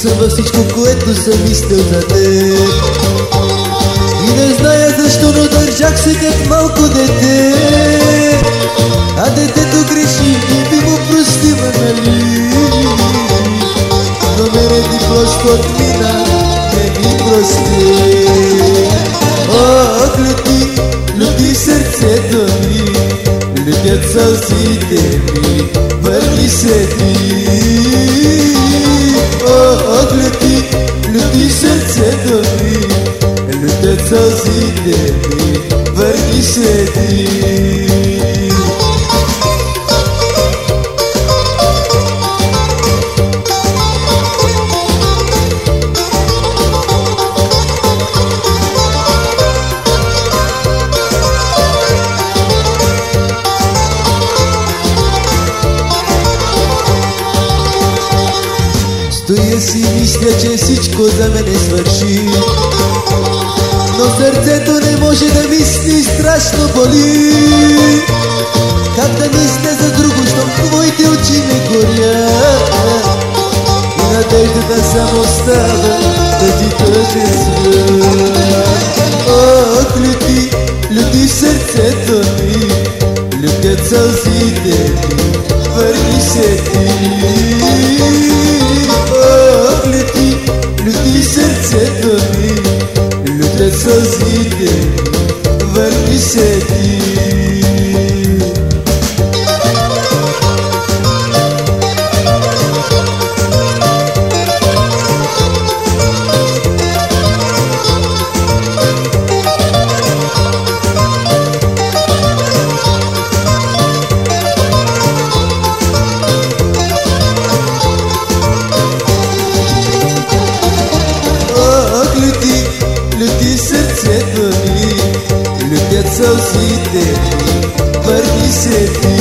съм във всичко, което съм мислил за теб. И не зная защо, но държах се как малко дете. А детето греши и би му простила, нали? Но мене ти просто отмина, не ми прости. Ох, лети, лети сърцето ми, летят сълзите ми, върни се ти. Ох, лети, лети сърцето ми, летят сълзите ми, върни се ти. Стоя си мисля, че всичко за мене свърши, но сърцето не може да мисли, страшно боли. Как да мисля за друго, щом твоите очи ме горят и надеждата само остава да ти кажа свят. Ох, лети, лети сърцето ми, летят сълзите ми, върни се ти. Ох, лети, лети сърцето ми, летят сълзите ми, върни се ти. Лети сърцето ми, летят сълзите ми, върни се ти.